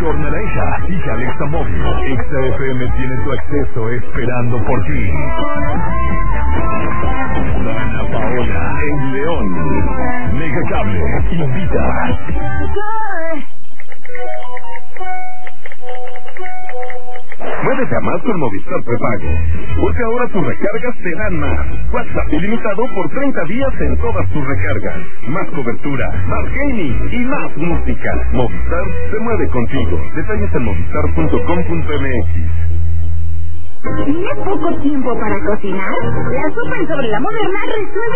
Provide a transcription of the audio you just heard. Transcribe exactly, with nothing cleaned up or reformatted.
Héctor Nareja y Alexa Móvil. X F M tiene tu acceso esperando por ti. Dana Paola en León. Megacable invita. Muévete a más con Movistar Prepago, porque ahora tus recargas te dan más. WhatsApp ilimitado por treinta días en todas tus recargas. Más cobertura, más gaming y más música. Movistar se mueve contigo. Detalles en movistar punto com punto m x. ¿Tienes poco tiempo para cocinar? La sopa en sobre la moderna resuelve